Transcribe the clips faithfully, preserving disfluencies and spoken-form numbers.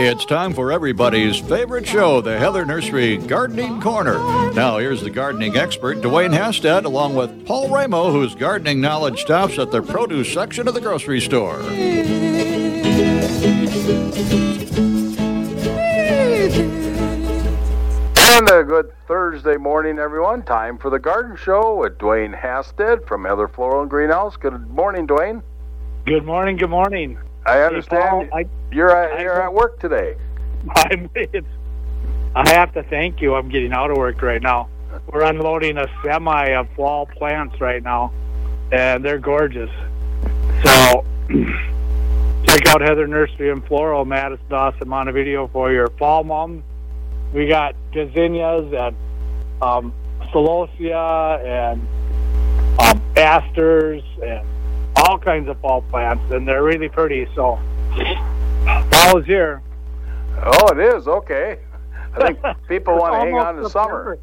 It's time for everybody's favorite show, the Heather Nursery Gardening Corner. Now, here's the gardening expert, Dwayne Hasted, along with Paul Ramo, whose gardening knowledge stops at the produce section of the grocery store. And a good Thursday morning, everyone. Time for the Garden Show with Dwayne Hasted from Heather Floral and Greenhouse. Good morning, Dwayne. Good morning, good morning. I understand hey, Paul, I, you're, at, I, you're at work today. I'm, it's, I have to thank you. I'm getting out of work right now. We're unloading a semi of fall plants right now, and they're gorgeous. So check out Heather Nursery and Floral, Madison, Dawson, Montevideo for your fall mums. We got gazinias and um, celosia and um, asters and all kinds of fall plants, and they're really pretty. So fall is here. Oh, it is? Okay. I think people want to hang on to summer.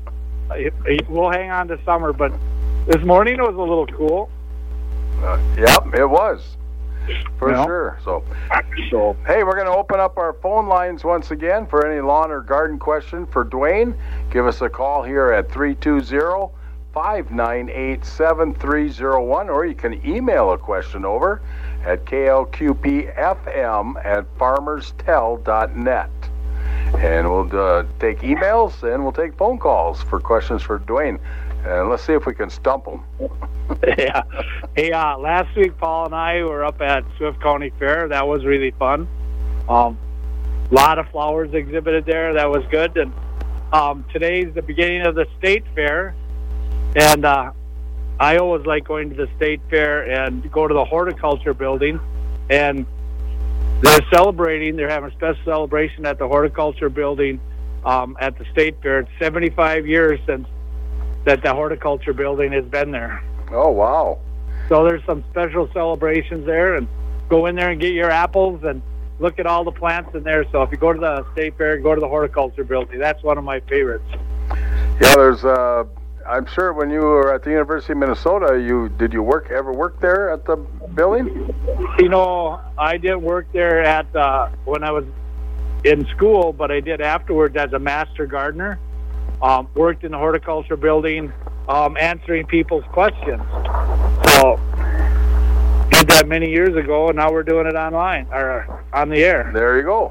We'll hang on to summer, but this morning it was a little cool. Uh, yep, it was. For you know? sure. So, so, hey, we're going to open up our phone lines once again for any lawn or garden question for Dwayne. Give us a call here at three two zero, five nine eight, seven three zero one, or you can email a question over at k l q p f m at farmers tell dot net. And we'll uh, take emails and we'll take phone calls for questions for Dwayne. And let's see if we can stump him. yeah. Hey, uh, last week, Paul and I were up at Swift County Fair. That was really fun. Um, a lot of flowers exhibited there. That was good. And um, today's the beginning of the state fair. And uh, I always like going to the state fair and go to the horticulture building. And they're celebrating. They're having a special celebration at the horticulture building um, at the state fair. It's seventy-five years since that the horticulture building has been there. Oh, wow. So there's some special celebrations there, and go in there and get your apples and look at all the plants in there. So if you go to the state fair, go to the horticulture building. That's one of my favorites. Yeah, there's, uh, I'm sure when you were at the University of Minnesota, you did you work ever work there at the building? You know, I didn't work there at uh, when I was in school, but I did afterwards as a master gardener. Um, worked in the horticulture building, um, answering people's questions. So, did that many years ago, and now we're doing it online, or on the air. There you go.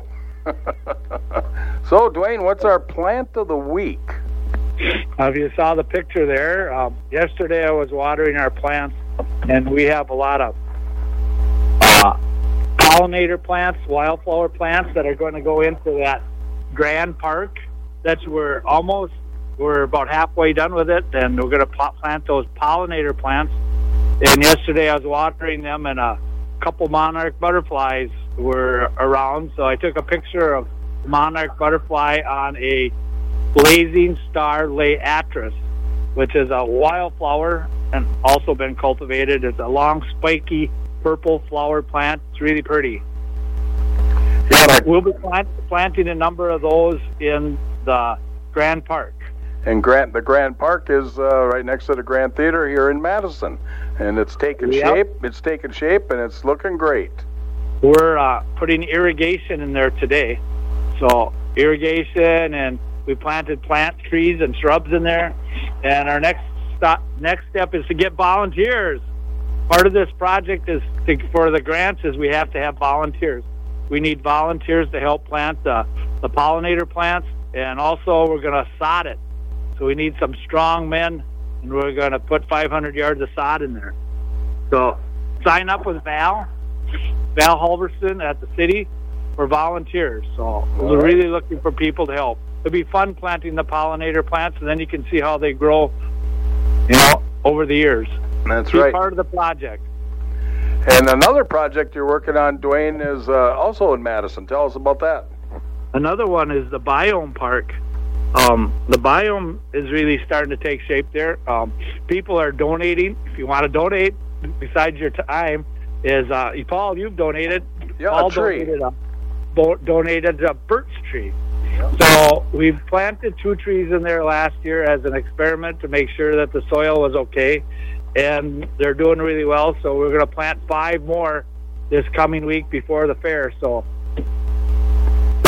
So, Dwayne, what's our plant of the week? Uh, if you saw the picture there, um, yesterday I was watering our plants, and we have a lot of uh, pollinator plants, wildflower plants that are going to go into that Grand Park. That's we're almost we're about halfway done with it, and we're going to plant those pollinator plants. And yesterday I was watering them, and a couple monarch butterflies were around. So I took a picture of monarch butterfly on a blazing star laeatris, which is a wildflower and also been cultivated. It's a long, spiky, purple flower plant. It's really pretty. Yeah, we'll be plant, planting a number of those in the Grand Park. And Grand, the Grand Park is uh, right next to the Grand Theater here in Madison, and it's taken yep. shape. It's taken shape, and it's looking great. We're uh, putting irrigation in there today, so irrigation, and we planted plant trees and shrubs in there. And our next stop, next step is to get volunteers. Part of this project is to, for the grants is we have to have volunteers. We need volunteers to help plant the, the pollinator plants, and also we're going to sod it. So we need some strong men, and we're going to put five hundred yards of sod in there. So sign up with Val, Val Halverson at the city for volunteers. So we're right. really looking for people to help. It'll be fun planting the pollinator plants, and then you can see how they grow, you know, over the years. That's be right. part of the project. And another project you're working on, Dwayne, is uh, also in Madison. Tell us about that. Another one is the Biome Park. Um, the biome is really starting to take shape there. Um, people are donating. If you want to donate, besides your time, is uh, Paul, you've donated. Yeah, Paul a tree. Donated a, bo- donated a birch tree. Yeah. So we've planted two trees in there last year as an experiment to make sure that the soil was okay, and they're doing really well. So we're going to plant five more this coming week before the fair. So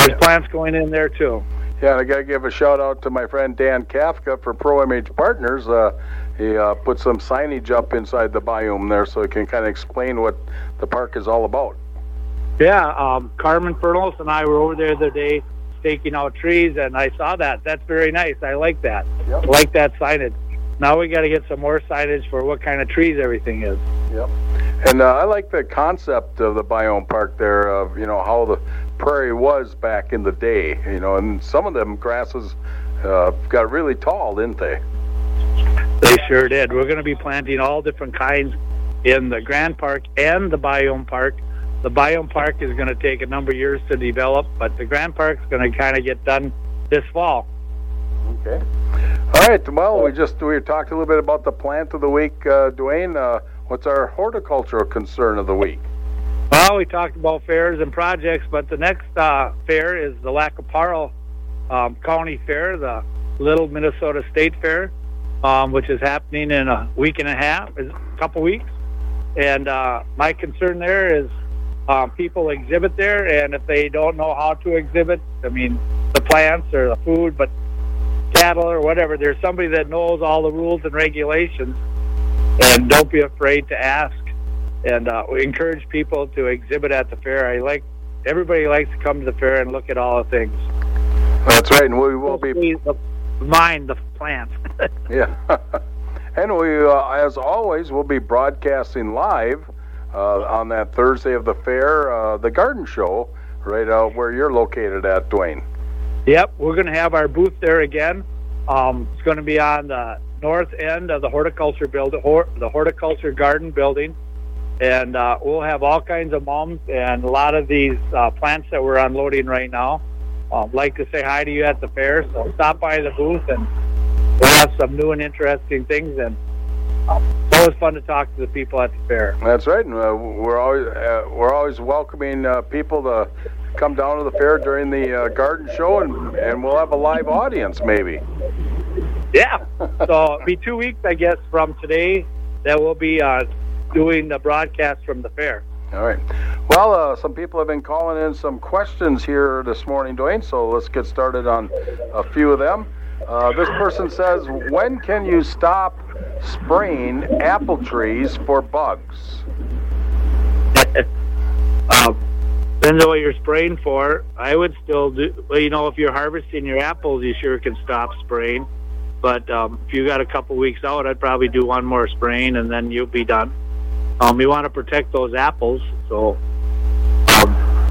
there's plants going in there too. Yeah, and I got to give a shout out to my friend Dan Kafka for Pro M H Partners. Uh, he uh, put some signage up inside the biome there so he can kind of explain what the park is all about. Yeah, um, Carmen Fernals and I were over there the other day staking out trees, and I saw that. That's very nice. I like that. Yep. I like that signage. Now we got to get some more signage for what kind of trees everything is. Yep. And uh, I like the concept of the biome park there, of, you know, how the prairie was back in the day, you know, and some of them grasses uh, got really tall, didn't they? They sure did. We're going to be planting all different kinds in the Grand Park and the biome park. The biome park is going to take a number of years to develop, but the Grand Park is going to kind of get done this fall. Okay. All right. Well, we just we talked a little bit about the plant of the week, uh, Dwayne. Uh, what's our horticultural concern of the week? Well, we talked about fairs and projects, but the next uh, fair is the Lackaparra um, County Fair, the Little Minnesota State Fair, um, which is happening in a week and a half, a couple weeks. And uh, my concern there is uh, people exhibit there, and if they don't know how to exhibit, I mean, the plants or the food, but cattle or whatever, there's somebody that knows all the rules and regulations, and don't be afraid to ask. And uh, we encourage people to exhibit at the fair. I like everybody likes to come to the fair and look at all the things. That's right, and we will be the, mind the plants. Yeah, and we, uh, as always, will be broadcasting live uh, on that Thursday of the fair, uh, the garden show, right out where you're located at, Dwayne. Yep, we're going to have our booth there again. Um, it's going to be on the north end of the horticulture building, hor- the horticulture garden building. And uh, we'll have all kinds of mums and a lot of these uh, plants that we're unloading right now. I'd um, like to say hi to you at the fair, so stop by the booth and we'll have some new and interesting things. And uh, it's always fun to talk to the people at the fair. That's right. And, uh, we're always uh, we're always welcoming uh, people to come down to the fair during the uh, garden show, and and we'll have a live audience maybe. Yeah. So it'll be two weeks, I guess, from today that we'll be uh, doing the broadcast from the fair. All right. Well, uh, some people have been calling in some questions here this morning, Dwayne, so let's get started on a few of them. Uh, this person says, when can you stop spraying apple trees for bugs? um, depends on what you're spraying for. I would still do, well, you know, if you're harvesting your apples, you sure can stop spraying. But um, if you got a couple weeks out, I'd probably do one more spraying and then you'll be done. Um, you want to protect those apples, so um,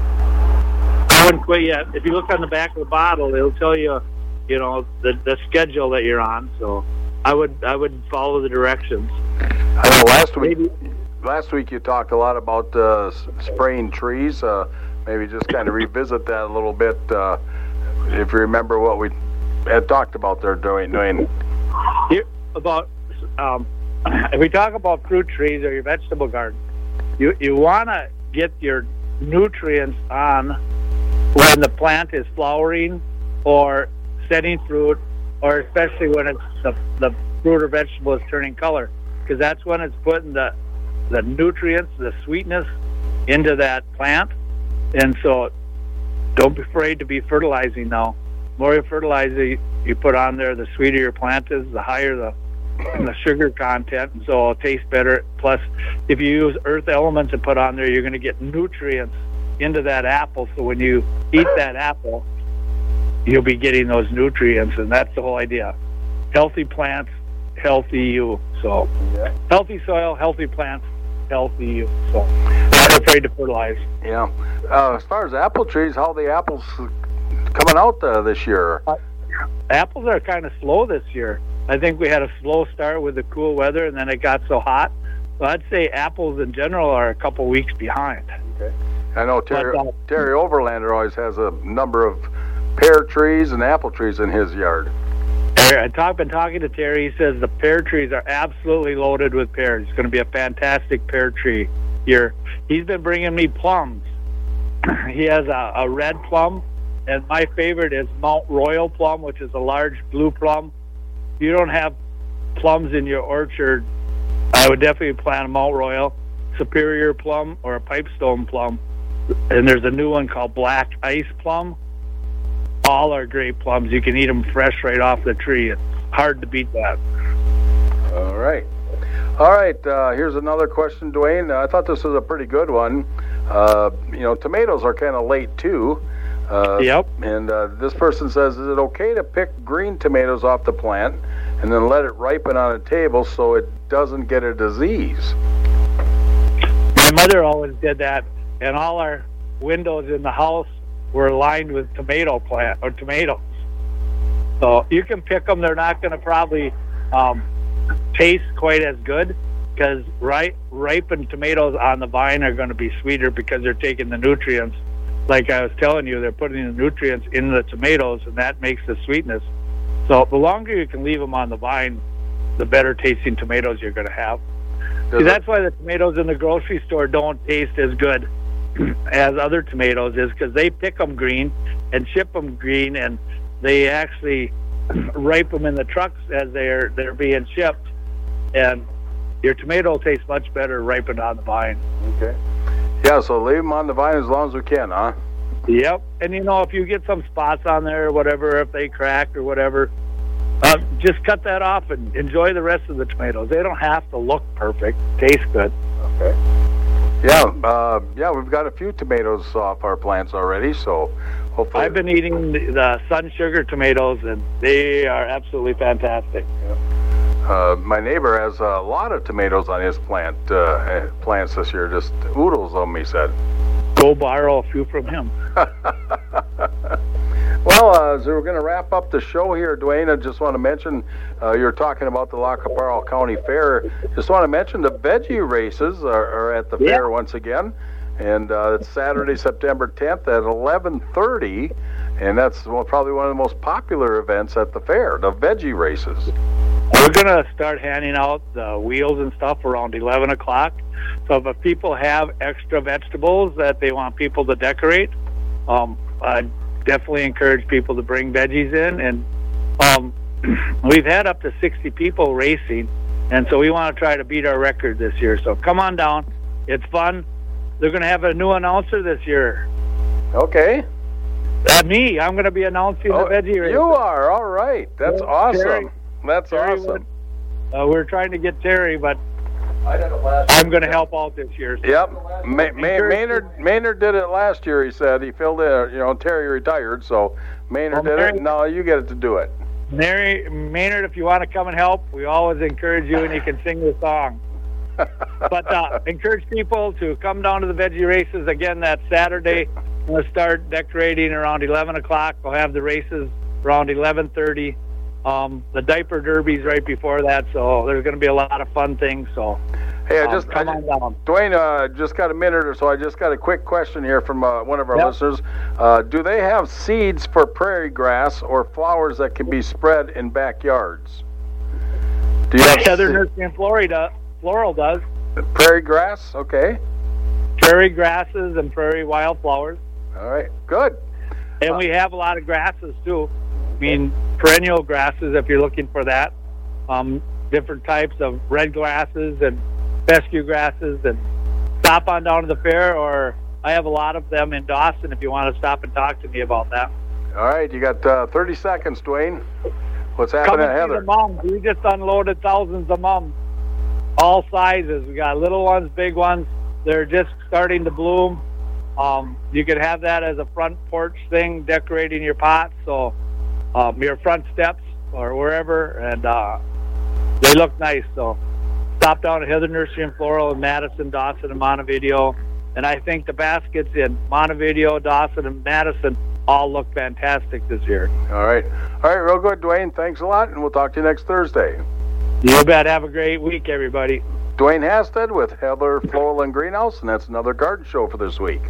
I wouldn't quit yet. If you look on the back of the bottle, it'll tell you, you know, the the schedule that you're on. So I would I would follow the directions. I know last week maybe. last week you talked a lot about uh, spraying trees. Uh, maybe just kind of revisit that a little bit. Uh, if you remember what we had talked about there, doing doing Here, about. Um, If we talk about fruit trees or your vegetable garden, you, you want to get your nutrients on when the plant is flowering or setting fruit, or especially when it's the, the fruit or vegetable is turning color, because that's when it's putting the, the nutrients, the sweetness into that plant. And so don't be afraid to be fertilizing now. The more you fertilize you put on there, the sweeter your plant is, the higher the and the sugar content, and so it'll taste better. Plus, if you use earth elements and put on there, you're going to get nutrients into that apple, so when you eat that apple, you'll be getting those nutrients, and that's the whole idea. Healthy plants, healthy you. So yeah. Healthy soil, healthy plants, healthy you. So not afraid to fertilize. Yeah. Uh, as far as apple trees, how are the apples coming out uh, this year? Uh, apples are kind of slow this year. I think we had a slow start with the cool weather, and then it got so hot. So I'd say apples in general are a couple weeks behind. Okay. I know Terry, but, uh, Terry Overlander always has a number of pear trees and apple trees in his yard. I've talk, been talking to Terry. He says the pear trees are absolutely loaded with pears. It's going to be a fantastic pear tree year. He's been bringing me plums. He has a, a red plum, and my favorite is Mount Royal plum, which is a large blue plum. If you don't have plums in your orchard, I would definitely plant a Mount Royal, Superior plum, or a Pipestone plum. And there's a new one called Black Ice plum. all our great plums. You can eat them fresh right off the tree. It's hard to beat that. All right. All right, uh, here's another question, Dwayne. Uh, I thought this was a pretty good one. Uh, you know, tomatoes are kind of late, too. Uh, yep. And uh, this person says, is it okay to pick green tomatoes off the plant and then let it ripen on a table so it doesn't get a disease? My mother always did that, and all our windows in the house were lined with tomato plant or tomatoes. So you can pick them. They're not going to probably um, taste quite as good because right, ripened tomatoes on the vine are going to be sweeter because they're taking the nutrients. Like I was telling you, they're putting the nutrients in the tomatoes, and that makes the sweetness. So the longer you can leave them on the vine, the better tasting tomatoes you're going to have. See, that's why the tomatoes in the grocery store don't taste as good as other tomatoes, is because they pick them green and ship them green, and they actually ripe them in the trucks as they're they're being shipped, and your tomato will taste much better ripened on the vine. Okay. Yeah, so leave them on the vine as long as we can, huh? Yep. And you know, if you get some spots on there or whatever, if they crack or whatever, uh, just cut that off and enjoy the rest of the tomatoes. They don't have to look perfect. Taste good. Okay. Yeah, uh, yeah, we've got a few tomatoes off our plants already, so hopefully... I've been eating the, the Sun Sugar tomatoes, and they are absolutely fantastic. Yeah. Uh, my neighbor has a lot of tomatoes on his plant uh, plants this year, just oodles of them, he said. Go borrow a few from him. Well, uh, as we're going to wrap up the show here, Dwayne, I just want to mention, uh, you were talking about the Lac qui Parle County Fair. Just want to mention the veggie races are, are at the yeah. fair once again. And uh, it's Saturday, September tenth at eleven thirty. And that's well, probably one of the most popular events at the fair, the veggie races. We're going to start handing out the wheels and stuff around eleven o'clock. So if people have extra vegetables that they want people to decorate, um, I definitely encourage people to bring veggies in. And um, we've had up to sixty people racing, and so we want to try to beat our record this year. So come on down. It's fun. They're going to have a new announcer this year. Okay. Uh, me. I'm going to be announcing oh, the veggie race. You are. All right. That's yeah, awesome. Terry, That's Terry awesome. Would, uh, we're trying to get Terry, but I did it last I'm going to help out this year. So. Yep. Ma- Ma- Maynard Maynard did it last year, he said. He filled in, you know, Terry retired, so Maynard well, did Mary, it. Now you get it to do it. Mary, Maynard, if you want to come and help, we always encourage you, and you can sing the song. But uh, encourage people to come down to the veggie races. Again, that Saturday. We'll start decorating around eleven o'clock. We'll have the races around eleven thirty. Um, the diaper derby's right before that, so there's going to be a lot of fun things. So, hey, I just um, come I, on down. Dwayne, uh, just got a minute or so. I just got a quick question here from uh, one of our yep. listeners. Uh, do they have seeds for prairie grass or flowers that can be spread in backyards? Do you have Southern Nursery in Florida, Floral does. Prairie grass, okay. Prairie grasses and prairie wildflowers. All right, good. And uh, we have a lot of grasses too. I mean, perennial grasses, if you're looking for that. Um, different types of red grasses and fescue grasses. And stop on down to the fair, or I have a lot of them in Dawson if you want to stop and talk to me about that. All right, you got uh, thirty seconds, Dwayne. What's happening at Heather? The mums. We just unloaded thousands of mums, all sizes. We got little ones, big ones. They're just starting to bloom. Um, you could have that as a front porch thing, decorating your pots, so um, your front steps or wherever, and uh, they look nice. So stop down at Heather Nursery and Floral in Madison, Dawson, and Montevideo. And I think the baskets in Montevideo, Dawson, and Madison all look fantastic this year. All right. All right, real good, Dwayne. Thanks a lot, and we'll talk to you next Thursday. You bet. Have a great week, everybody. Dwayne Hasted with Heather Floral and Greenhouse, and that's another garden show for this week.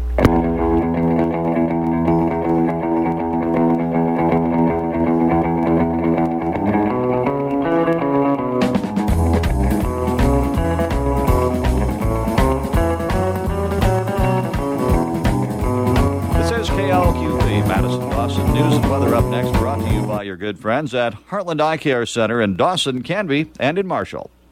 This is K L Q, the Madison Dawson News and Weather up next, brought to you by your good friends at Heartland Eye Care Center in Dawson, Canby, and in Marshall.